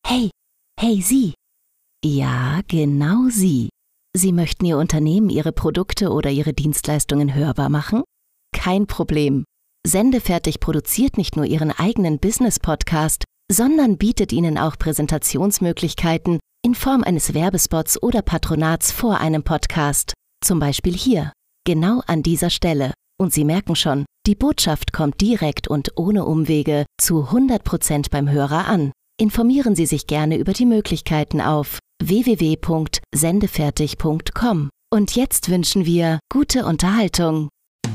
Hey, Sie. Ja, genau Sie. Sie möchten Ihr Unternehmen, Ihre Produkte oder Ihre Dienstleistungen hörbar machen? Kein Problem. Sendefertig produziert nicht nur Ihren eigenen Business-Podcast, sondern bietet Ihnen auch Präsentationsmöglichkeiten in Form eines Werbespots oder Patronats vor einem Podcast. Zum Beispiel hier, genau an dieser Stelle. Und Sie merken schon, die Botschaft kommt direkt und ohne Umwege zu 100% beim Hörer an. Informieren Sie sich gerne über die Möglichkeiten auf www.sendefertig.com. Und jetzt wünschen wir gute Unterhaltung.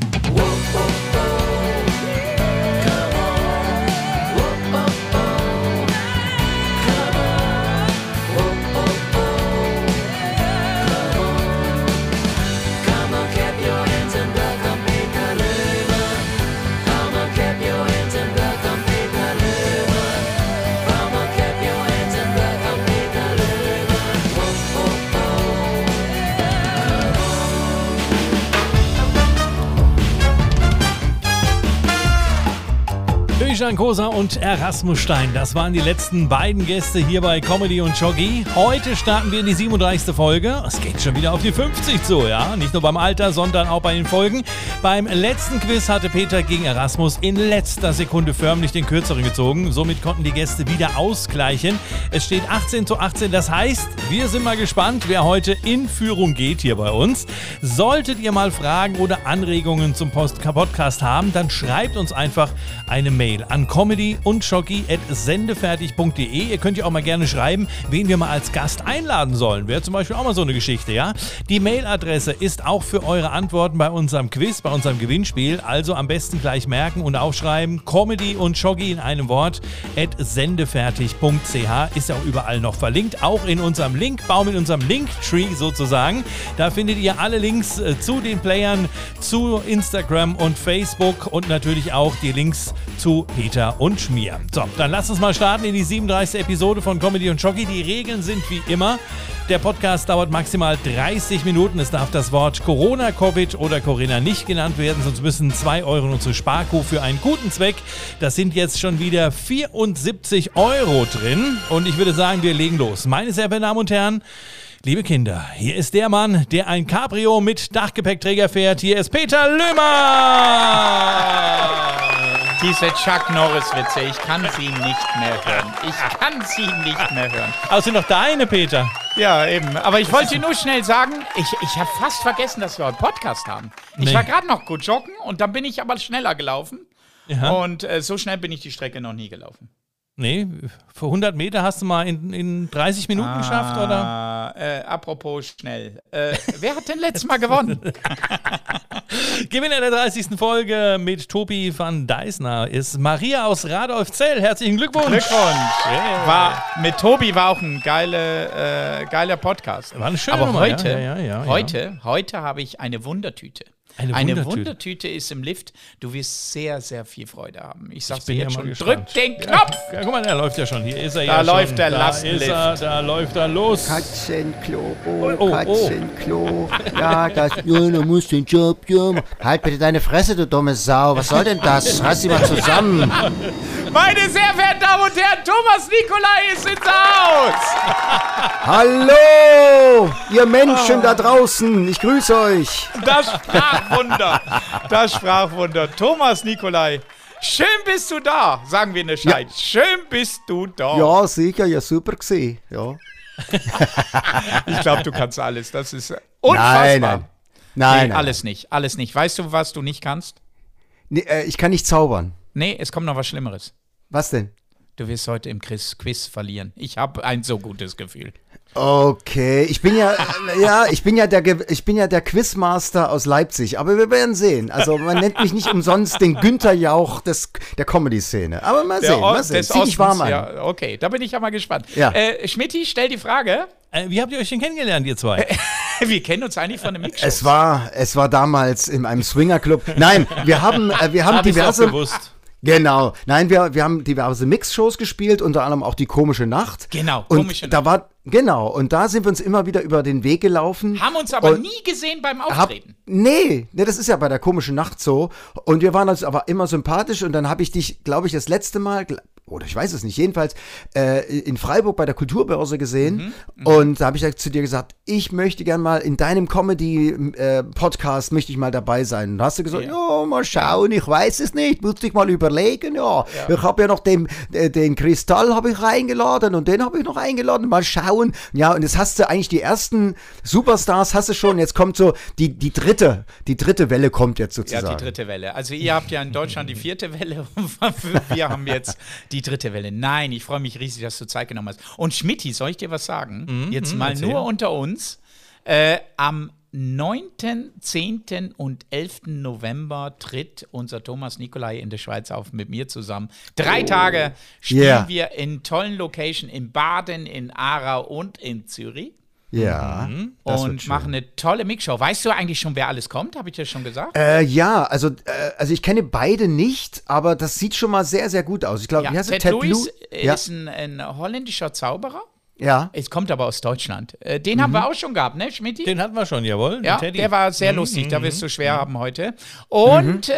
Özcan Kosa und Erasmus Stein, das waren die letzten beiden Gäste hier bei Comedy und Joggi. Heute starten wir in die 37. Folge. Es geht schon wieder auf die 50 zu, ja. Nicht nur beim Alter, sondern auch bei den Folgen. Beim letzten Quiz hatte Peter gegen Erasmus in letzter Sekunde förmlich den Kürzeren gezogen. Somit konnten die Gäste wieder ausgleichen. Es steht 18:18, das heißt, wir sind mal gespannt, wer heute in Führung geht hier bei uns. Solltet ihr mal Fragen oder Anregungen zum Podcast haben, dann schreibt uns einfach eine Mail an comedy-und-joggi@sendefertig.de. Ihr könnt ja auch mal gerne schreiben, wen wir mal als Gast einladen sollen. Wäre zum Beispiel auch mal so eine Geschichte, ja? Die Mailadresse ist auch für eure Antworten bei unserem Quiz, bei unserem Gewinnspiel. Also am besten gleich merken und aufschreiben. Comedy-und-Joggi in einem Wort @sendefertig.ch. Ist ja auch überall noch verlinkt. Auch in unserem Linkbaum, in unserem Linktree sozusagen. Da findet ihr alle Links zu den Playern, zu Instagram und Facebook und natürlich auch die Links zu Peter und Schmier. So, dann lasst uns mal starten in die 37. Episode von Comedy und Joggi. Die Regeln sind wie immer. Der Podcast dauert maximal 30 Minuten. Es darf das Wort Corona, Covid oder Corinna nicht genannt werden, sonst müssen 2 Euro in unsere Sparko für einen guten Zweck. Das sind jetzt schon wieder 74 Euro drin. Und ich würde sagen, wir legen los. Meine sehr verehrten Damen und Herren, liebe Kinder, hier ist der Mann, der ein Cabrio mit Dachgepäckträger fährt. Hier ist Peter Löhmer! Diese Chuck Norris-Witze, ich kann sie nicht mehr hören. Ich kann sie nicht mehr hören. Aber es sind doch deine, Peter. Ja, eben. Aber ich wollte nur schnell sagen, ich habe fast vergessen, dass wir heute Podcast haben. Ich war gerade noch gut joggen und dann bin ich aber schneller gelaufen. Ja. Und so schnell bin ich die Strecke noch nie gelaufen. Nee, für 100 Meter hast du mal in 30 Minuten geschafft, oder? Apropos schnell. Wer hat denn letztes Mal gewonnen? Gewinner der 30. Folge mit Tobi van Deisner ist Maria aus Radolfzell. Herzlichen Glückwunsch. Glückwunsch. Yeah. Mit Tobi war auch ein geiler Podcast. War eine schöne Aber Nummer, heute habe ich eine Wundertüte. Eine Wundertüte ist im Lift. Du wirst sehr, sehr viel Freude haben. Ich sag's dir jetzt schon. Drück den Knopf! Ja, guck mal, der läuft ja schon. Hier ist er da ja läuft schon. Der Lastenlift. Da läuft er los. Katzenklo, Katzenklo. Ja, da musst du den Job, Junge. Halt bitte deine Fresse, du dumme Sau. Was soll denn das? Reiß dich mal zusammen. Meine sehr verehrten Damen und Herren, Thomas Nicolai ist ins Haus! Hallo, ihr Menschen da draußen. Ich grüße euch. Das Sprachwunder. Thomas Nicolai, schön bist du da, sagen wir in der Schweiz. Ja. Schön bist du da. Ja, sicher, ja, super gesehen. Ja. Ich glaube, du kannst alles. Das ist unfassbar. Nein. Alles nicht. Weißt du, was du nicht kannst? Nee, ich kann nicht zaubern. Nee, es kommt noch was Schlimmeres. Was denn? Du wirst heute im Quiz verlieren. Ich habe ein so gutes Gefühl. Okay, ich bin ja der Quizmaster aus Leipzig, aber wir werden sehen. Also man nennt mich nicht umsonst den Günther Jauch der Comedy-Szene. Aber mal sehen. Zieh dich warm an. Ja, okay, da bin ich ja mal gespannt. Ja. Schmidti, stell die Frage. Wie habt ihr euch denn kennengelernt, ihr zwei? Wir kennen uns eigentlich von einem Mixshow. Es war damals in einem Swingerclub. Nein, wir haben diverse... gewusst. Genau. Nein, wir haben diverse Mixshows gespielt, unter anderem auch die Komische Nacht. Genau, Komische Nacht. Und da sind wir uns immer wieder über den Weg gelaufen. Haben uns aber nie gesehen beim Auftreten. Nee, das ist ja bei der Komischen Nacht so. Und wir waren uns aber immer sympathisch und dann habe ich dich, glaube ich, das letzte Mal oder ich weiß es nicht, jedenfalls in Freiburg bei der Kulturbörse gesehen und da habe ich ja zu dir gesagt, ich möchte gern mal in deinem Comedy-Podcast möchte ich mal dabei sein. Und da hast du gesagt, ja, mal schauen, ich weiß es nicht, muss ich mal überlegen, ja. Ich habe ja noch den Kristall habe ich eingeladen und den habe ich noch eingeladen, mal schauen. Ja, und jetzt hast du eigentlich die ersten Superstars, hast du schon, jetzt kommt so die dritte Welle kommt jetzt sozusagen. Ja, die dritte Welle. Also ihr habt ja in Deutschland die 4. Welle und wir haben jetzt die 3. Welle. Nein, ich freue mich riesig, dass du Zeit genommen hast. Und Schmitty, soll ich dir was sagen? Jetzt mal nur unter uns. Am 9., 10. und 11. November tritt unser Thomas Nicolai in der Schweiz auf mit mir zusammen. 3 Tage spielen wir in tollen Locations in Baden, in Aarau und in Zürich. Ja. Und machen eine tolle Mixshow. Weißt du eigentlich schon, wer alles kommt? Habe ich dir schon gesagt? Ja, also ich kenne beide nicht, aber das sieht schon mal sehr, sehr gut aus. Ich glaube, Ted Lewis ist ein holländischer Zauberer. Ja. Es kommt aber aus Deutschland. Den haben wir auch schon gehabt, ne, Schmidti? Den hatten wir schon, jawohl. Ja, der war sehr lustig. Da wirst du schwer haben heute. Und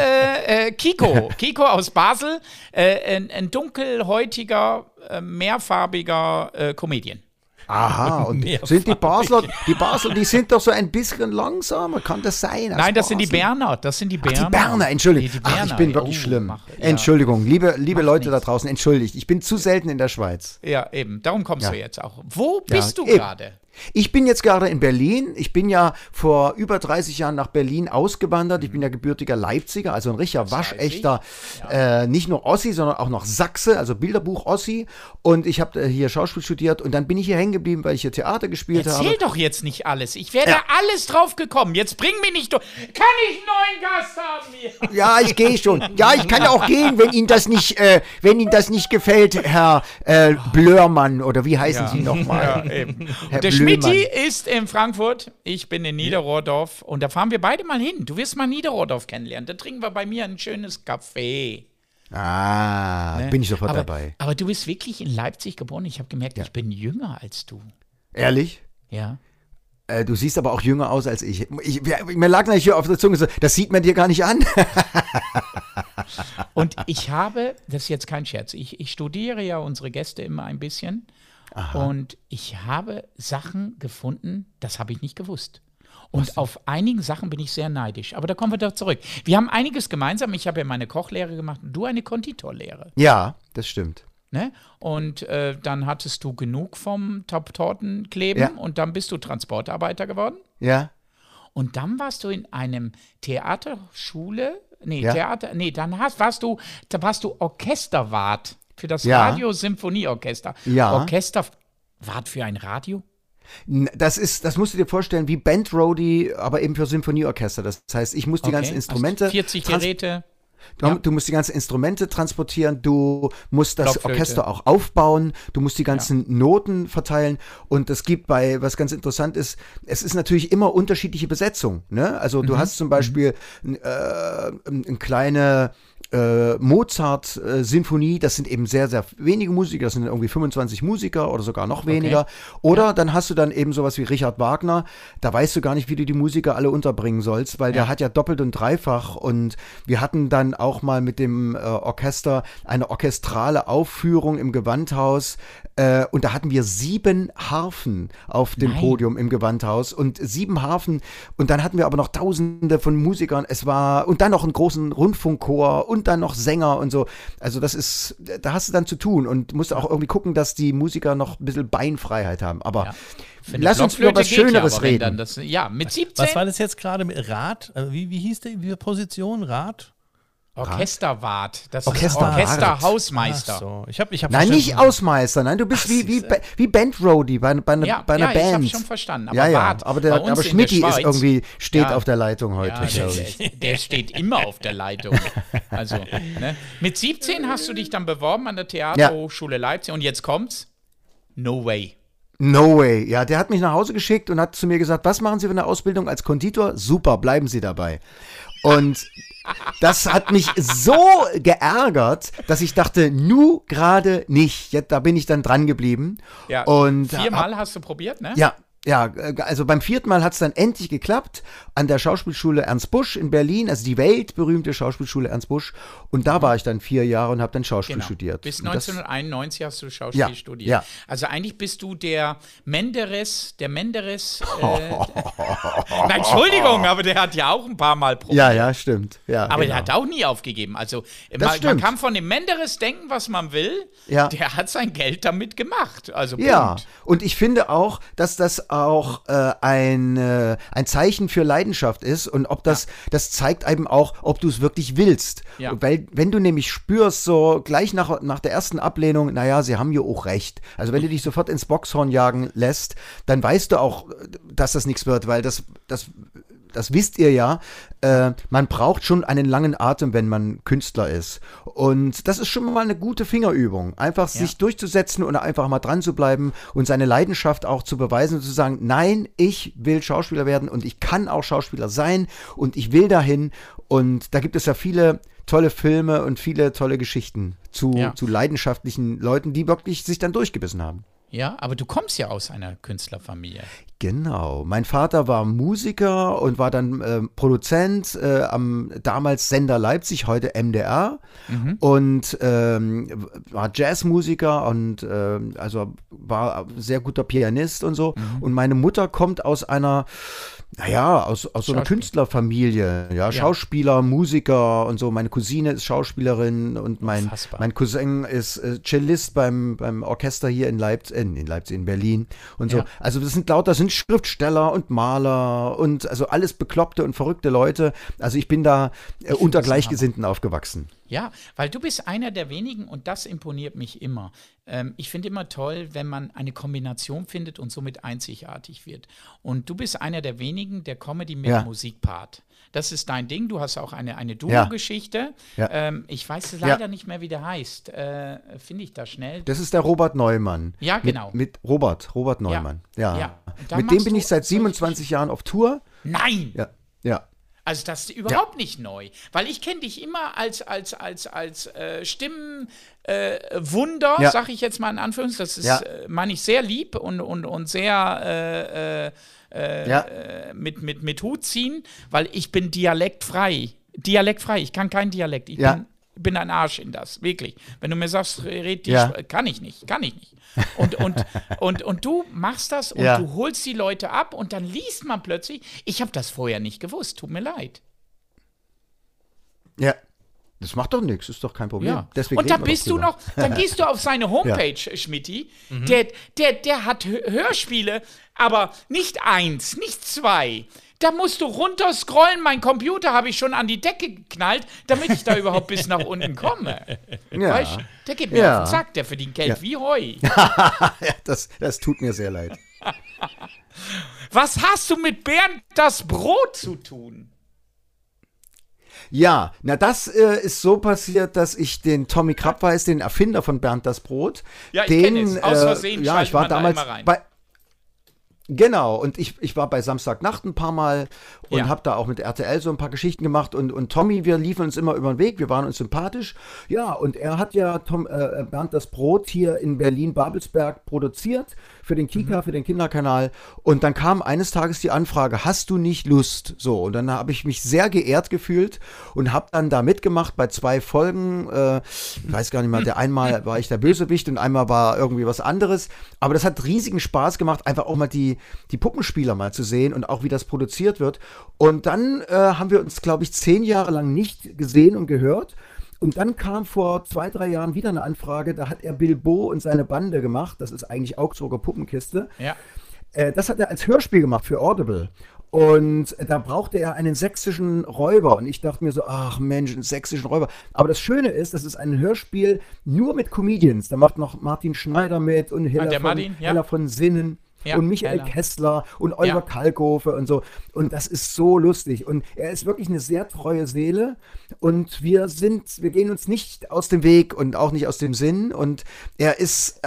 Kiko aus Basel, ein dunkelhäutiger, mehrfarbiger Comedian. Aha, und sind die Basler, die sind doch so ein bisschen langsamer, kann das sein? Nein, das sind die Berner, die Berner, Entschuldigung. Die Berner. Ich bin wirklich schlimm. Entschuldigung, liebe Leute da draußen, entschuldigt, ich bin zu selten in der Schweiz. Ja, eben, darum kommst du jetzt auch. Wo bist du gerade? Ich bin jetzt gerade in Berlin. Ich bin ja vor über 30 Jahren nach Berlin ausgewandert. Ich bin ja gebürtiger Leipziger, also ein richtiger waschechter, nicht nur Ossi, sondern auch noch Sachse, also Bilderbuch-Ossi. Und ich habe hier Schauspiel studiert und dann bin ich hier hängen geblieben, weil ich hier Theater gespielt habe. Erzähl doch jetzt nicht alles. Ich wäre alles drauf gekommen. Jetzt bring mich nicht durch. Kann ich einen neuen Gast haben hier? Ja, ich gehe schon. Ja, ich kann auch gehen, wenn Ihnen das nicht gefällt, Herr Blörmann, oder wie heißen Sie nochmal? Ja, eben. Der Schmitty ist in Frankfurt, ich bin in Niederrohdorf und da fahren wir beide mal hin. Du wirst mal Niederrohdorf kennenlernen. Da trinken wir bei mir ein schönes Café. Bin ich sofort dabei. Aber du bist wirklich in Leipzig geboren. Ich habe gemerkt, ich bin jünger als du. Ehrlich? Ja. Du siehst aber auch jünger aus als ich. Mir lag natürlich hier auf der Zunge so, das sieht man dir gar nicht an. Und ich habe, das ist jetzt kein Scherz, ich studiere ja unsere Gäste immer ein bisschen. Aha. Und ich habe Sachen gefunden, das habe ich nicht gewusst. Und auf einigen Sachen bin ich sehr neidisch. Aber da kommen wir doch zurück. Wir haben einiges gemeinsam. Ich habe ja meine Kochlehre gemacht und du eine Konditorlehre. Ja, das stimmt. Ne? Und dann hattest du genug vom Top-Torten-Kleben und dann bist du Transportarbeiter geworden. Ja. Und dann warst du in einem Theaterschule. Warst du Orchesterwart. Für das Radio-Symphonieorchester. Ja. Orchesterwart für ein Radio? Das musst du dir vorstellen wie Bandroadie, aber eben für Symphonieorchester. Das heißt, ich muss die ganzen Instrumente. 40 Geräte. Du musst die ganzen Instrumente transportieren, du musst das Orchester auch aufbauen, du musst die ganzen Noten verteilen und es gibt was ganz interessant ist, es ist natürlich immer unterschiedliche Besetzung. Ne? Also du hast zum Beispiel eine kleine Mozart-Sinfonie, das sind eben sehr, sehr wenige Musiker, das sind irgendwie 25 Musiker oder sogar noch weniger. Oder dann hast du dann eben sowas wie Richard Wagner, da weißt du gar nicht, wie du die Musiker alle unterbringen sollst, weil der hat ja doppelt und dreifach und wir hatten dann auch mal mit dem Orchester eine orchestrale Aufführung im Gewandhaus und da hatten wir 7 Harfen auf dem Podium im Gewandhaus und 7 Harfen und dann hatten wir aber noch Tausende von Musikern, und dann noch einen großen Rundfunkchor und dann noch Sänger und so. Also da hast du dann zu tun und musst auch irgendwie gucken, dass die Musiker noch ein bisschen Beinfreiheit haben. Aber lass uns über was Schöneres reden. Mit 17. Was war das jetzt gerade mit Rat? Wie hieß die Position? Rat? Orchesterwart. Das Orchesterwart. ist Orchesterhausmeister. So. Ich hab nein, nicht Hausmeister. Nein, du bist wie Bandroadie bei einer Band. Ja, ich habe schon verstanden. Aber Wart, aber Schmitty ist irgendwie, steht auf der Leitung heute. Ja, der steht immer auf der Leitung. Also, ne? Mit 17 hast du dich dann beworben an der Theaterhochschule Leipzig und jetzt kommt's. No way. No way. Ja, der hat mich nach Hause geschickt und hat zu mir gesagt, was machen Sie für eine Ausbildung als Konditor? Super, bleiben Sie dabei. Und das hat mich so geärgert, dass ich dachte, gerade nicht. Da bin ich dann dran geblieben. Ja, und 4-mal hast du probiert, ne? Ja. Ja, also beim 4. Mal hat es dann endlich geklappt an der Schauspielschule Ernst Busch in Berlin, also die weltberühmte Schauspielschule Ernst Busch. Und da war ich dann 4 Jahre und habe dann Schauspiel studiert. Bis 1991 hast du Schauspiel studiert. Ja. Also eigentlich bist du der Menderes. Na, Entschuldigung, aber der hat ja auch ein paar Mal probiert. Ja, stimmt. Ja, aber der hat auch nie aufgegeben. Also man kann von dem Menderes denken, was man will. Ja. Der hat sein Geld damit gemacht. Also Punkt. Ja, und ich finde auch, dass das auch ein Zeichen für Leidenschaft ist und ob das zeigt eben auch, ob du es wirklich willst. Ja. Weil wenn du nämlich spürst, so gleich nach der ersten Ablehnung, naja, sie haben ja auch recht. Also wenn du dich sofort ins Boxhorn jagen lässt, dann weißt du auch, dass das nichts wird, weil das wisst ihr ja, man braucht schon einen langen Atem, wenn man Künstler ist. Und das ist schon mal eine gute Fingerübung. Einfach sich durchzusetzen und einfach mal dran zu bleiben und seine Leidenschaft auch zu beweisen und zu sagen, nein, ich will Schauspieler werden und ich kann auch Schauspieler sein und ich will dahin. Und da gibt es ja viele tolle Filme und viele tolle Geschichten zu leidenschaftlichen Leuten, die wirklich sich dann durchgebissen haben. Ja, aber du kommst ja aus einer Künstlerfamilie. Genau. Mein Vater war Musiker und war dann Produzent am damals Sender Leipzig, heute MDR. Und war Jazzmusiker und also war sehr guter Pianist und so. Und meine Mutter kommt aus einer aus so einer Künstlerfamilie, Schauspieler, Musiker und so. Meine Cousine ist Schauspielerin und mein Cousin ist Cellist beim Orchester hier in Leipzig, in Berlin und so. Ja. Also das sind Schriftsteller und Maler und also alles bekloppte und verrückte Leute. Also ich bin da unter Gleichgesinnten aufgewachsen. Ja, weil du bist einer der wenigen und das imponiert mich immer. Ich finde immer toll, wenn man eine Kombination findet und somit einzigartig wird. Und du bist einer der wenigen, der Comedy mit Musikpart. Das ist dein Ding. Du hast auch eine Duo-Geschichte. Ja. Ich weiß leider nicht mehr, wie der heißt. Finde ich da schnell. Das ist der Robert Neumann. Ja, genau. Mit Robert Neumann. Ja. Mit dem bin ich seit 27 Jahren auf Tour. Nein! Ja. Also das ist überhaupt nicht neu, weil ich kenne dich immer als Stimmenwunder, sag ich jetzt mal in Anführungszeichen. Das ist, meine ich, sehr lieb und sehr mit Hut ziehen, weil ich bin dialektfrei. Ich kann keinen Dialekt. Ich bin ein Arsch in das, wirklich. Wenn du mir sagst, kann ich nicht. Und du machst das und du holst die Leute ab und dann liest man plötzlich, ich habe das vorher nicht gewusst, tut mir leid. Ja, das macht doch nichts, ist doch kein Problem. Ja. Und dann dann gehst du auf seine Homepage, Schmitty, der hat Hörspiele, aber nicht 1, nicht 2. Da musst du runterscrollen, mein Computer habe ich schon an die Decke geknallt, damit ich da überhaupt bis nach unten komme. Ja. Weißt, der geht mir auf den Sack, der verdient Geld wie Heu. Das tut mir sehr leid. Was hast du mit Bernd das Brot zu tun? Ja, das ist so passiert, dass ich den Tommy Krabweis, den Erfinder von Bernd das Brot, ich kenne es, aus Versehen ich war damals rein. Genau, und ich war bei Samstagnacht ein paar Mal und habe da auch mit RTL so ein paar Geschichten gemacht und Tommy, wir liefen uns immer über den Weg, wir waren uns sympathisch. Ja, und er hat Bernd das Brot hier in Berlin-Babelsberg produziert für den Kika, für den Kinderkanal. Und dann kam eines Tages die Anfrage, hast du nicht Lust? So, und dann habe ich mich sehr geehrt gefühlt und habe dann da mitgemacht bei 2 Folgen. Ich weiß gar nicht mal, einmal war ich der Bösewicht und einmal war irgendwie was anderes. Aber das hat riesigen Spaß gemacht, einfach auch mal die Puppenspieler mal zu sehen und auch wie das produziert wird. Und dann haben wir uns, glaube ich, 10 Jahre lang nicht gesehen und gehört. Und dann kam vor 2, 3 Jahren wieder eine Anfrage, da hat er Bilbo und seine Bande gemacht. Das ist eigentlich Augsburger Puppenkiste. Ja. Das hat er als Hörspiel gemacht für Audible. Und da brauchte er einen sächsischen Räuber. Und ich dachte mir so, ach Mensch, einen sächsischen Räuber. Aber das Schöne ist, das ist ein Hörspiel nur mit Comedians. Da macht noch Martin Schneider mit und Hella von Sinnen. Ja, und Michael Kessler und Oliver Kalkofe und so. Und das ist so lustig. Und er ist wirklich eine sehr treue Seele. Und wir gehen uns nicht aus dem Weg und auch nicht aus dem Sinn. Und er ist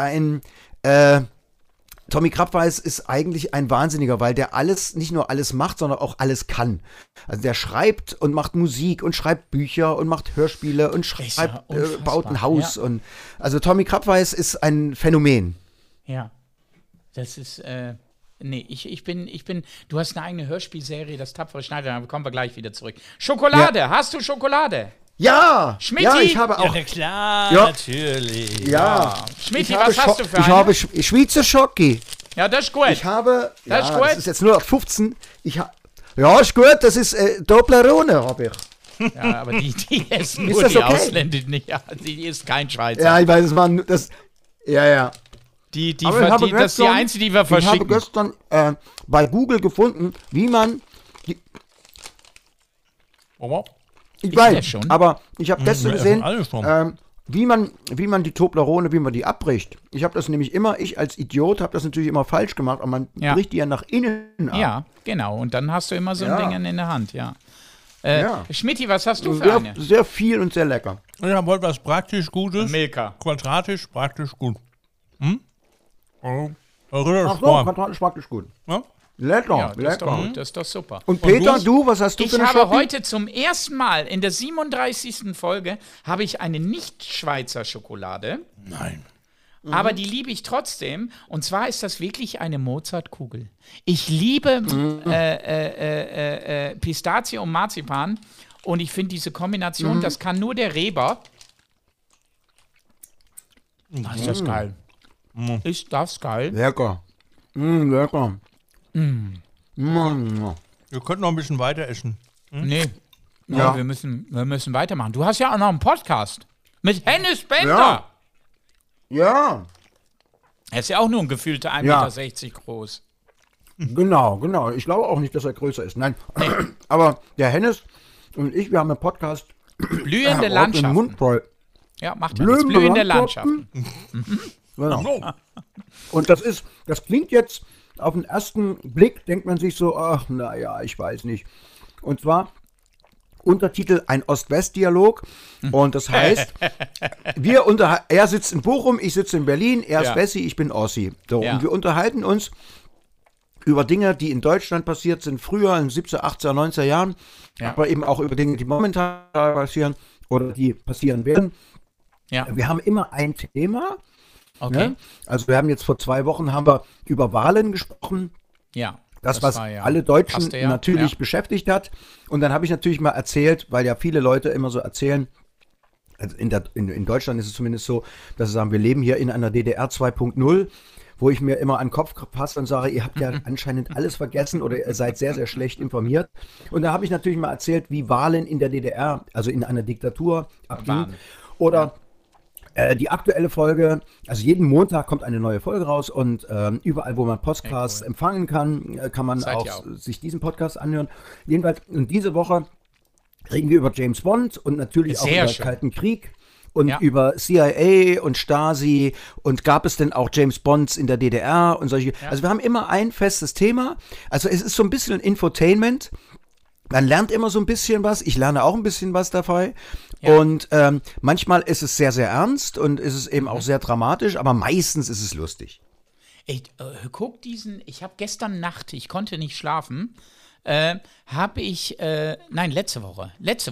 Tommy Krabweis ist eigentlich ein Wahnsinniger, weil der nicht nur alles macht, sondern auch alles kann. Also der schreibt und macht Musik und schreibt Bücher und macht Hörspiele und baut ein Haus. Ja. Und also Tommy Krabweis ist ein Phänomen. Ja. Das ist Nee, ich bin, du hast eine eigene Hörspielserie, das tapfere Schneider, da kommen wir gleich wieder zurück. Schokolade, hast du Schokolade? Ja! Schmidti? Ja, ich habe Ja, auch. na klar, Ja. natürlich. Ja. Schmidti, was hast du für Ich eine? habe Schweizer Schoki. Ja, das ist gut. Ich habe. Das ist Ja, gut. das ist jetzt nur auf 15. Ja, ist gut, das ist Toblerone, habe ich. Ja, aber die essen Ist nur das die okay? Ausländer nicht. Ja, die ist kein Schweizer. Ja, ich weiß, es war das. Ja. Die Aber ich habe das ist die gestern- einzige, die wir Ich habe verschicken. gestern bei Google gefunden, wie man. Oh, Ich Ist der weiß, schon? aber ich habe gestern wir gesehen, essen alle schon. wie man die Toblerone, wie man die abbricht. Ich habe das nämlich immer, ich als Idiot habe das natürlich immer falsch gemacht, aber man Ja. bricht die ja nach innen ab. Ja, genau. Und dann hast du immer so ein Ja. Ding in der Hand, ja. Ja. Schmidti, was hast du für Sehr, eine? sehr viel und sehr lecker. Ich habe heute was praktisch Gutes. Milka. Quadratisch, praktisch gut. Rührt Ach so, warm. quadratisch praktisch gut. Ja? Lecker, Ja, das ist, lecker. doch gut, das ist doch super. Und Peter, du? du, was hast du Ich für eine habe Schoki? heute zum ersten Mal in der 37. Folge habe ich eine Nicht-Schweizer Schokolade, Nein. aber die liebe ich trotzdem. Und zwar ist das wirklich eine Mozartkugel. Ich liebe Pistazie und Marzipan und ich finde diese Kombination, das kann nur der Reber. Ist das geil. Ist das geil? Lecker. Lecker. Wir könnten noch ein bisschen weiter essen. Nee. Ja. Ja, wir müssen weitermachen. Du hast ja auch noch einen Podcast mit Hennes Bender. Ja. Ja, Er ist ja auch nur ein gefühlter 1,60 Meter groß. genau. Ich glaube auch nicht, dass er größer ist. Nein, aber der Hennes und ich, wir haben einen Podcast. Blühende Den Landschaften. Mund voll. Ja, macht ja nichts. Blühende Landschaften. Genau. Und das klingt jetzt auf den ersten Blick, denkt man sich so, ach, naja, ich weiß nicht. Und zwar Untertitel ein Ost-West-Dialog. Und das heißt, er sitzt in Bochum, ich sitze in Berlin, er ist Ja. Wessi, ich bin Ossi. So, Ja. und wir unterhalten uns über Dinge, die in Deutschland passiert sind, früher in den 70er, 80er, 90er Jahren, Ja. aber eben auch über Dinge, die momentan passieren oder die passieren werden. Ja, Wir haben immer ein Thema. okay. Ne? Also wir haben jetzt vor 2 Wochen haben wir über Wahlen gesprochen. Ja. Das, was war ja- alle Deutschen passte ja. natürlich Ja. beschäftigt hat. Und dann habe ich natürlich mal erzählt, weil ja viele Leute immer so erzählen, also in Deutschland ist es zumindest so, dass sie sagen, wir leben hier in einer DDR 2.0, wo ich mir immer an den Kopf passe und sage, ihr habt ja anscheinend alles vergessen oder ihr seid sehr, sehr schlecht informiert. Und da habe ich natürlich mal erzählt, wie Wahlen in der DDR, also in einer Diktatur, abgingen. Waren. Oder die aktuelle Folge, also jeden Montag kommt eine neue Folge raus und überall, wo man Podcasts empfangen kann, kann man Seid auch, ihr auch. sich diesen Podcast anhören. Jedenfalls, und diese Woche reden wir über James Bond und natürlich auch Sehr über schön. Kalten Krieg und Ja. über CIA und Stasi und gab es denn auch James Bonds in der DDR und solche. Also wir haben immer ein festes Thema. Also es ist so ein bisschen Infotainment. Man lernt immer so ein bisschen was. Ich lerne auch ein bisschen was dabei. Ja. Und manchmal ist es sehr, sehr ernst und ist es eben auch sehr dramatisch, aber meistens ist es lustig. Ey, guck ich habe gestern Nacht, ich konnte nicht schlafen, letzte Woche,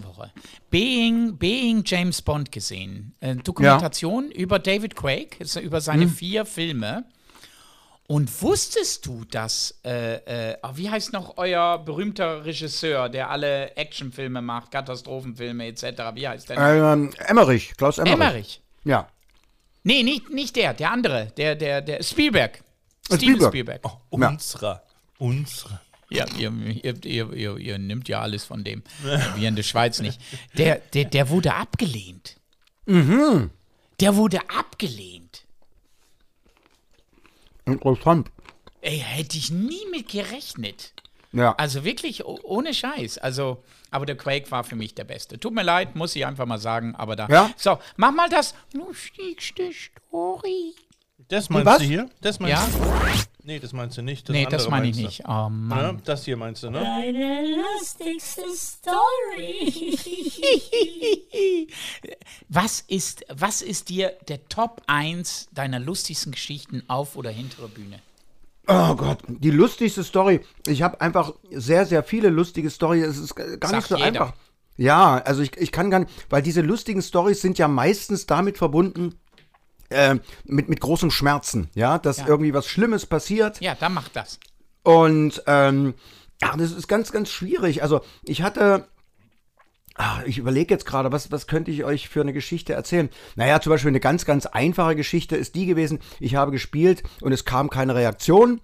Being James Bond gesehen. Dokumentation über David Craig, über seine 4 Filme. Und wusstest du, dass, wie heißt noch euer berühmter Regisseur, der alle Actionfilme macht, Katastrophenfilme etc., wie heißt der? Emmerich, Klaus Emmerich. Emmerich. Ja. Nee, nicht der andere, der Spielberg. Spielberg. Spielberg. Unsere. Ja, ihr nimmt ja alles von dem. Wir in der Schweiz nicht. Der wurde abgelehnt. Der wurde abgelehnt. Interessant. Ey, hätte ich nie mit gerechnet. Ja. Also wirklich ohne Scheiß. Also, aber der Quake war für mich der Beste. Tut mir leid, muss ich einfach mal sagen, aber da. Ja? So, mach mal das lustigste Story. Das meinst Was? du hier? Das meinst Ja? du? Nee, das meinst du nicht. Nee, das andere meine ich meinst nicht. Oh du. Mann. Ja, das hier meinst du, ne? Deine lustigste Story. Was ist dir der Top 1 deiner lustigsten Geschichten auf oder hintere Bühne? Oh Gott, die lustigste Story. Ich habe einfach sehr, sehr viele lustige Storys. Es ist gar Sagt nicht so jeder. einfach. Ja, also ich kann gar nicht, weil diese lustigen Storys sind ja meistens damit verbunden, mit großen Schmerzen, ja, dass Ja. irgendwie was Schlimmes passiert. Ja, dann mach das. Und das ist ganz, ganz schwierig. Also ich hatte... ich überlege jetzt gerade, was könnte ich euch für eine Geschichte erzählen? Naja, zum Beispiel eine ganz, ganz einfache Geschichte ist die gewesen, ich habe gespielt und es kam keine Reaktion.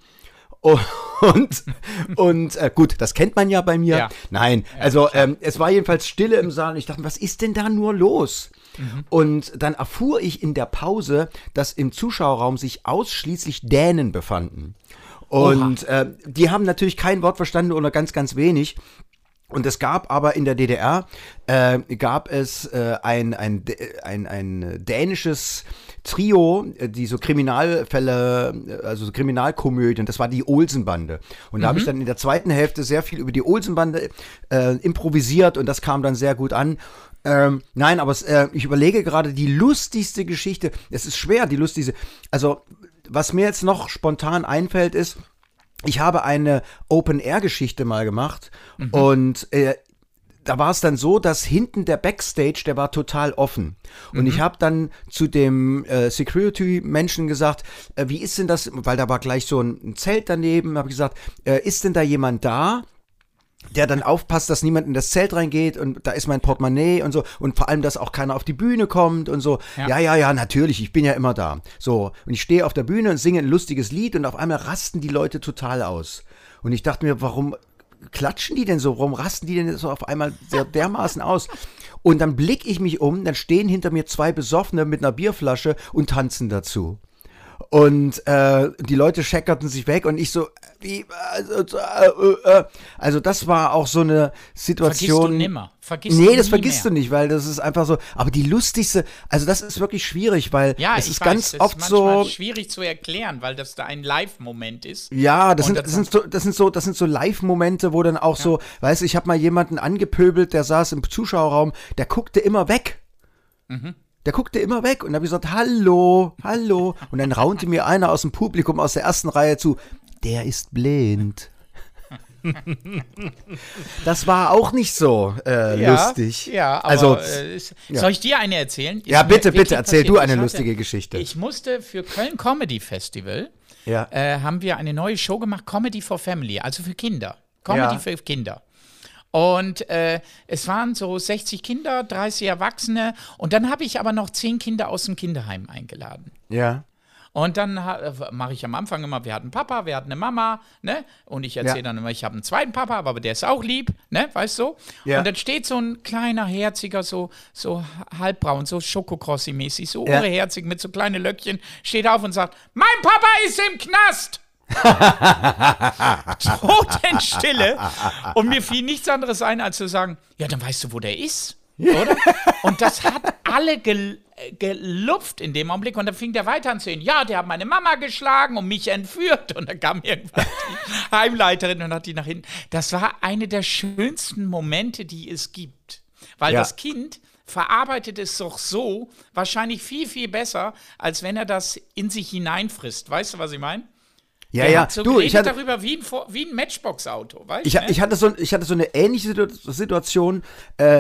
Und gut, das kennt man ja bei mir. Ja. Nein, also es war jedenfalls Stille im Saal und ich dachte, was ist denn da nur los? Und dann erfuhr ich in der Pause, dass im Zuschauerraum sich ausschließlich Dänen befanden. Und die haben natürlich kein Wort verstanden oder ganz, ganz wenig. Und es gab aber in der DDR gab es ein dänisches Trio, die so Kriminalfälle, also so Kriminalkomödien, das war die Olsenbande. Und da habe ich dann in der zweiten Hälfte sehr viel über die Olsenbande improvisiert und das kam dann sehr gut an. Nein, aber ich überlege gerade die lustigste Geschichte, es ist schwer, die lustigste, also was mir jetzt noch spontan einfällt ist, ich habe eine Open-Air-Geschichte mal gemacht und da war es dann so, dass hinten der Backstage, der war total offen. Und ich habe dann zu dem Security-Menschen gesagt, wie ist denn das, weil da war gleich so ein Zelt daneben, habe ich gesagt, ist denn da jemand da, der dann aufpasst, dass niemand in das Zelt reingeht und da ist mein Portemonnaie und so und vor allem, dass auch keiner auf die Bühne kommt und so. Ja, natürlich, ich bin ja immer da. So, und ich stehe auf der Bühne und singe ein lustiges Lied und auf einmal rasten die Leute total aus. Und ich dachte mir, warum klatschen die denn so? Warum rasten die denn so auf einmal dermaßen aus? Und dann blicke ich mich um, dann stehen hinter mir zwei Besoffene mit einer Bierflasche und tanzen dazu. Und die Leute scheckerten sich weg und ich so, also das war auch so eine Situation. Vergisst du nimmer. Das vergisst du nicht, weil das ist einfach so, aber die lustigste, also das ist wirklich schwierig, weil es ist ganz oft so. Das ist schwierig zu erklären, weil das da ein Live-Moment ist. Ja, das sind so Live-Momente, wo dann auch so, weißt du, ich habe mal jemanden angepöbelt, der saß im Zuschauerraum, der guckte immer weg. Der guckte immer weg und da habe ich gesagt, hallo. Und dann raunte mir einer aus dem Publikum aus der ersten Reihe zu, der ist blind. Das war auch nicht so lustig. Ja, aber also, soll ich dir eine erzählen? Ja, bitte, erzähl du eine lustige Geschichte. Ich musste für Köln Comedy Festival, haben wir eine neue Show gemacht, Comedy for Family, also für Kinder. Comedy für Kinder. Und es waren so 60 Kinder, 30 Erwachsene und dann habe ich aber noch 10 Kinder aus dem Kinderheim eingeladen. Ja. Und dann mache ich am Anfang immer, wir hatten Papa, wir hatten eine Mama, ne? Und ich erzähle dann immer, ich habe einen zweiten Papa, aber der ist auch lieb, ne? Weißt du? Ja. Und dann steht so ein kleiner, herziger, so halbbraun, so Schokokrossi-mäßig, so urherzig mit so kleinen Löckchen, steht auf und sagt, mein Papa ist im Knast! Totenstille. Und mir fiel nichts anderes ein, als zu sagen, ja, dann weißt du, wo der ist, oder? Und das hat alle gelupft in dem Augenblick. Und dann fing der weiter an zu sehen, ja, der hat meine Mama geschlagen und mich entführt. Und dann kam irgendwann die Heimleiterin und hat die nach hinten. Das war eine der schönsten Momente, die es gibt. Weil das Kind verarbeitet es doch so wahrscheinlich viel, viel besser, als wenn er das in sich hineinfrisst. Weißt du, was ich meine? Ja. So ich hatte darüber wie ein Matchbox-Auto, weißt du? Ich hatte so eine ähnliche Situation. Da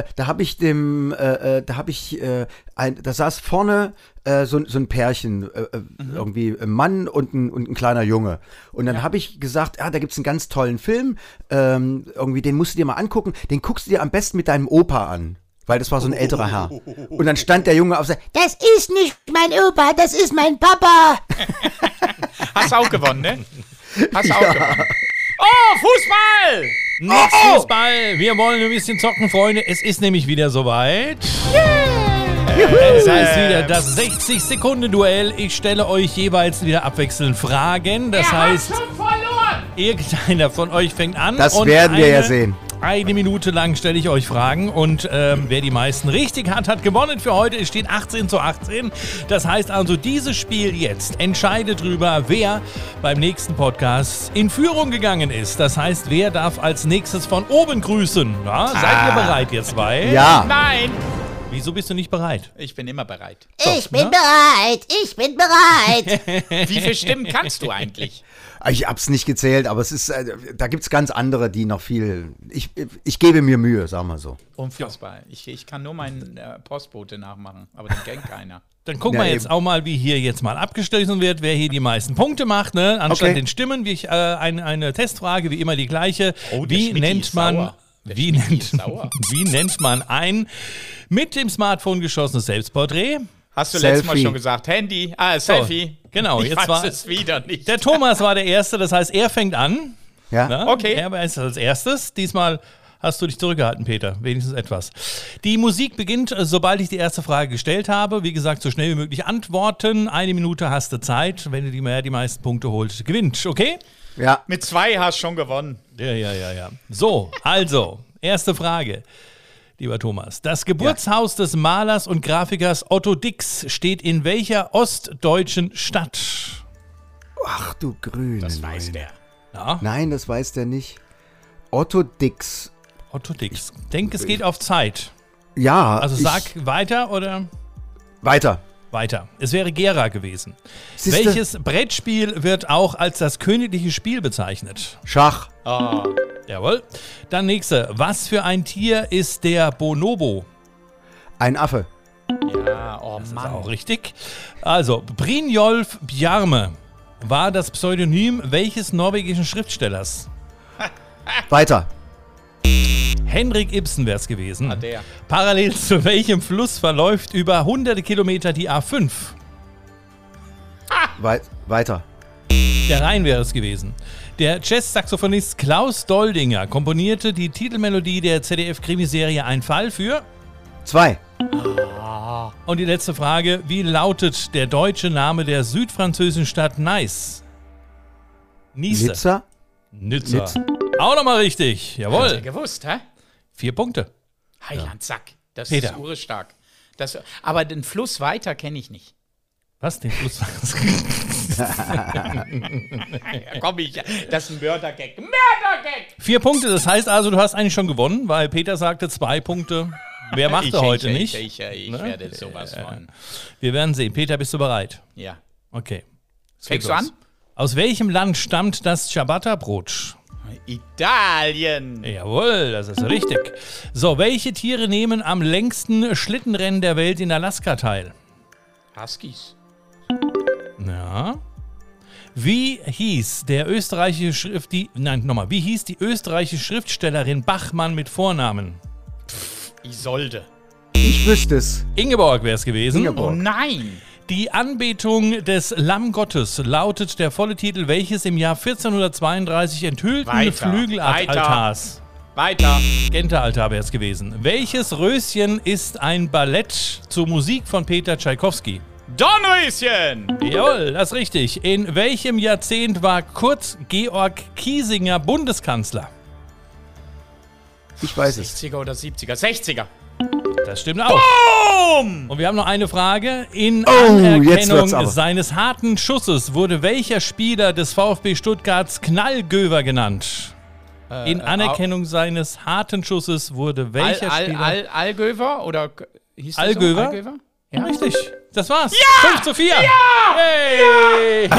saß vorne so ein Pärchen, irgendwie ein Mann und ein kleiner Junge. Und dann habe ich gesagt, da gibt's einen ganz tollen Film, irgendwie, den musst du dir mal angucken. Den guckst du dir am besten mit deinem Opa an. Weil das war so ein älterer Herr. Und dann stand der Junge auf und sagte, das ist nicht mein Opa, das ist mein Papa. Hast auch gewonnen, ne? Hast auch gewonnen. Oh, Fußball! Nix Fußball. Wir wollen ein bisschen zocken, Freunde. Es ist nämlich wieder soweit. Es heißt wieder das 60-Sekunden-Duell. Ich stelle euch jeweils wieder abwechselnd Fragen. Das heißt, hat schon verloren! Irgendeiner von euch fängt an. Das werden wir ja sehen. Eine Minute lang stelle ich euch Fragen und wer die meisten richtig hat, hat gewonnen für heute. Es steht 18:18. Das heißt also, dieses Spiel jetzt entscheidet darüber, wer beim nächsten Podcast in Führung gegangen ist. Das heißt, wer darf als nächstes von oben grüßen? Ja, seid ihr bereit, ihr zwei? Ja. Nein! Wieso bist du nicht bereit? Ich bin immer bereit. Ich bin bereit. Wie viele Stimmen kannst du eigentlich? Ich hab's nicht gezählt, aber es ist, da gibt's ganz andere, die noch viel. Ich gebe mir Mühe, sagen wir so. Unfassbar. Ich kann nur meinen Postbote nachmachen, aber den kennt keiner. Dann gucken wir jetzt auch mal, wie hier jetzt mal abgeschlossen wird, wer hier die meisten Punkte macht, ne? Anstatt den Stimmen, eine Testfrage, wie immer die gleiche. Wie nennt man ein mit dem Smartphone geschossenes Selbstporträt? Hast du letztes Mal schon gesagt, Handy, Selfie. So, genau, ich weiß es wieder nicht. Der Thomas war der Erste, das heißt, er fängt an. Ja. Na? Okay. Er war als erstes. Diesmal hast du dich zurückgehalten, Peter. Wenigstens etwas. Die Musik beginnt, sobald ich die erste Frage gestellt habe. Wie gesagt, so schnell wie möglich antworten. 1 Minute hast du Zeit. Wenn du die meisten Punkte holst, gewinnt. Okay? Ja. Mit 2 hast du schon gewonnen. Ja. So, also, erste Frage. Lieber Thomas, das Geburtshaus des Malers und Grafikers Otto Dix steht in welcher ostdeutschen Stadt? Ach du Grüne. Das weiß der. Ja, Nein, das weiß der nicht. Otto Dix. Otto Dix. Denk, es geht auf Zeit. Ja. Also sag weiter oder? Weiter. Weiter. Es wäre Gera gewesen. Siehste? Welches Brettspiel wird auch als das königliche Spiel bezeichnet? Schach. Jawohl. Dann nächste. Was für ein Tier ist der Bonobo? Ein Affe. Ja, oh Das ist Mann. auch richtig. Also, Brynjolf Bjarme war das Pseudonym welches norwegischen Schriftstellers? Weiter. Henrik Ibsen wäre es gewesen. Der. Parallel zu welchem Fluss verläuft über hunderte Kilometer die A5? Weiter. Der Rhein wäre es gewesen. Der Jazz-Saxophonist Klaus Doldinger komponierte die Titelmelodie der ZDF-Krimiserie Ein Fall für... 2. Und die letzte Frage, wie lautet der deutsche Name der südfranzösischen Stadt Nice? Nice. Nizza. Nizza. Auch nochmal richtig. Hat er Jawohl. gewusst, hä? 4 Punkte. Heilandsack. Das Peter. ist urstark. Aber den Fluss weiter kenne ich nicht. Was? Den Fluss? Ja, komm, das ist ein Mördergag. Mördergag! 4 Punkte, das heißt also, du hast eigentlich schon gewonnen, weil Peter sagte 2 Punkte. Wer machte heute nicht? Ich werde sowas von. Wir werden sehen. Peter, bist du bereit? Ja. Okay. Es Fängst geht du los. an? Aus welchem Land stammt das Ciabatta-Brot? Italien. Jawohl, das ist richtig. So, welche Tiere nehmen am längsten Schlittenrennen der Welt in Alaska teil? Huskies. Ja. Wie hieß die österreichische Schriftstellerin Bachmann mit Vornamen? Isolde. Ich wüsste es. Ingeborg wäre es gewesen. Ingeborg. Oh nein. Die Anbetung des Lammgottes lautet der volle Titel welches im Jahr 1432 enthüllten Weiter. Flügelaltars? Weiter. Genteraltar wäre es gewesen. Welches Röschen ist ein Ballett zur Musik von Peter Tschaikowski? Dornröschen. Jawohl, das ist richtig. In welchem Jahrzehnt war Kurt Georg Kiesinger Bundeskanzler? Ich weiß es. 60er oder 70er? 60er. Das stimmt auch. Boom! Und wir haben noch eine Frage. In jetzt wird's Anerkennung aber. seines harten Schusses wurde welcher Spieler des VfB Stuttgarts Knallgöver genannt? In Anerkennung seines harten Schusses wurde welcher Spieler... Allgöver oder hieß das Allgöver? So? Allgöver? Ja. Richtig, das war's. 5:4. Ja! Hey!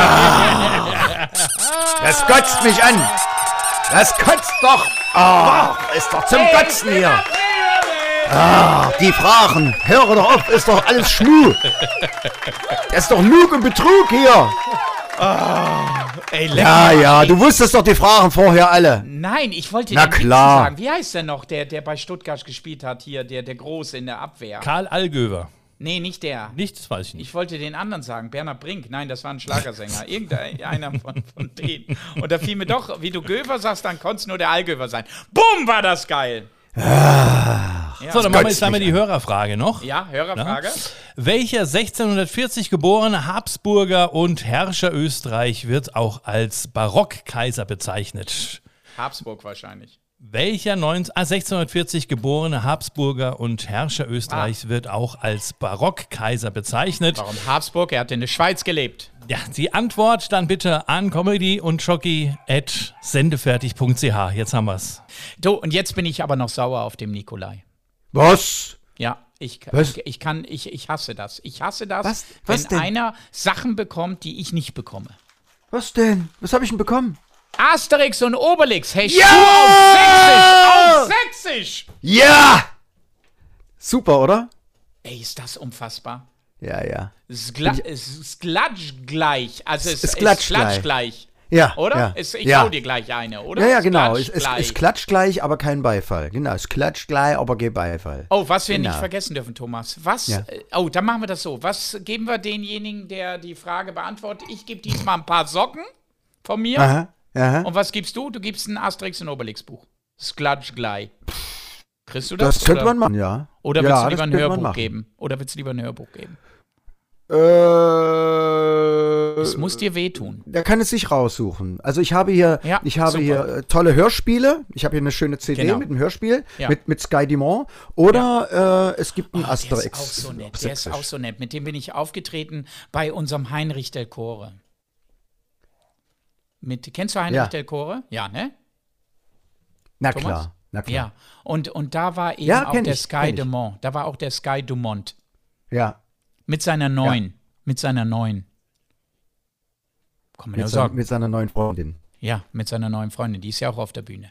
Das kotzt mich an. Das kotzt doch. Ist doch zum Kotzen hier. Die Fragen. Höre doch auf, ist doch alles Schlu. Das ist doch Lug und Betrug hier. Ey, Ja, du wusstest doch die Fragen vorher alle. Nein, ich wollte Na den Witzel klar. sagen. Wie heißt der noch, der bei Stuttgart gespielt hat hier, der Große in der Abwehr? Karl Allgöver. Nee, nicht der. Nicht, das weiß ich nicht. Ich wollte den anderen sagen, Bernhard Brink. Nein, das war ein Schlagersänger. Irgendeiner von denen. Und da fiel mir doch, wie du Göver sagst, dann konnte es nur der Allgöver sein. Bumm, war das geil. So, dann machen wir kotzt jetzt einmal mich die Hörerfrage noch. Ja, Hörerfrage. Welcher 1640 geborene Habsburger und Herrscher Österreich wird auch als Barockkaiser bezeichnet? Habsburg wahrscheinlich. Welcher 1640 geborene Habsburger und Herrscher Österreichs wird auch als Barockkaiser bezeichnet? Warum Habsburg? Er hat in der Schweiz gelebt. Ja, die Antwort dann bitte an comedy und jockey@sendefertig.ch. Jetzt haben wir's. Du, und jetzt bin ich aber noch sauer auf dem Nikolai. Was? Ja, ich Was? hasse das. Ich hasse das, Was wenn denn? einer Sachen bekommt, die ich nicht bekomme. Was denn? Was habe ich denn bekommen? Asterix und Obelix, hey, Ja! Schuh auf Sächsisch! Ja! Super, oder? Ey, ist das unfassbar. Ja. Es ist klatschgleich. Also es ist klatschgleich. klatschgleich. Ja. Oder? Ja. Ich hau dir gleich eine, oder? Ja, genau. Es Klatschgleich. klatscht gleich, aber kein Beifall. Genau, es klatscht gleich, aber kein Beifall. Oh, was wir Genau. nicht vergessen dürfen, Thomas. Dann machen wir das so. Was geben wir denjenigen, der die Frage beantwortet? Ich gebe diesmal ein paar Socken von mir. Aha. Und was gibst du? Du gibst ein Asterix- und Obelix-Buch. Das klatschgleich. Kriegst du das? Das könnte man machen, ja. Oder willst du lieber das ein könnte man Hörbuch machen. geben? Oder willst du lieber ein Hörbuch geben? Es Es muss dir wehtun. Der kann es sich raussuchen. Also ich habe hier, Ja, hier tolle Hörspiele. Ich habe hier eine schöne CD Genau. mit einem Hörspiel, Ja. mit Sky Dumont. Oder es gibt einen Der ist Asterix. auch so nett. auf Der ist Sächsisch. auch so nett. Mit dem bin ich aufgetreten bei unserem Heinrich del Core. Kennst du Heinrich Ja. del Core? Ja, ne? Na Thomas? klar. Ja. Und da war eben Ja, auch kenn der ich, Sky kenn ich. Dumont. Da war auch der Sky Dumont. Ja. Mit seiner neuen. Mit seiner neuen. Kann man ja sagen. Mit seiner neuen Freundin. Ja, mit seiner neuen Freundin. Die ist ja auch auf der Bühne.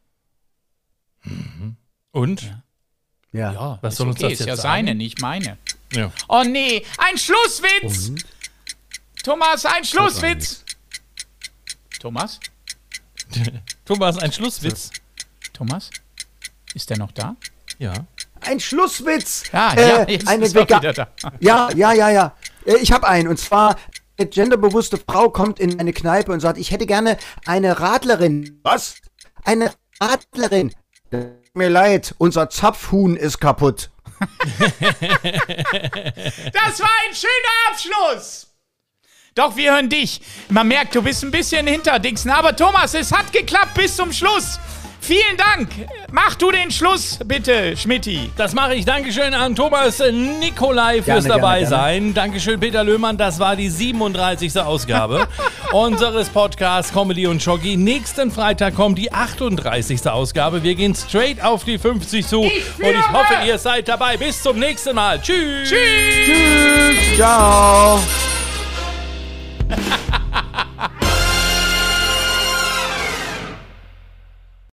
Und? Ja. Ja, Was ist soll uns okay. das Ist ja jetzt seine, sagen? nicht meine. Ja. Oh nee, ein Schlusswitz! Thomas, ein Schlusswitz! Thomas? Thomas, ein Schlusswitz. Thomas? Ist der noch da? Ja. Ein Schlusswitz! Jetzt eine ist er Vega- wieder da. Ja. Ich habe einen. Und zwar, eine genderbewusste Frau kommt in eine Kneipe und sagt, ich hätte gerne eine Radlerin. Was? Eine Radlerin. Tut mir leid, unser Zapfhuhn ist kaputt. Das war ein schöner Abschluss! Doch, wir hören dich. Man merkt, du bist ein bisschen hinter Dingsen. Aber Thomas, es hat geklappt bis zum Schluss. Vielen Dank. Mach du den Schluss, bitte, Schmidti. Das mache ich. Dankeschön an Thomas Nikolai fürs Gerne, dabei gerne. sein. Dankeschön, Peter Löhmann. Das war die 37. Ausgabe unseres Podcasts Comedy und Schoggi. Nächsten Freitag kommt die 38. Ausgabe. Wir gehen straight auf die 50 zu. Und ich hoffe, ihr seid dabei. Bis zum nächsten Mal. Tschüss. Tschüss, ciao.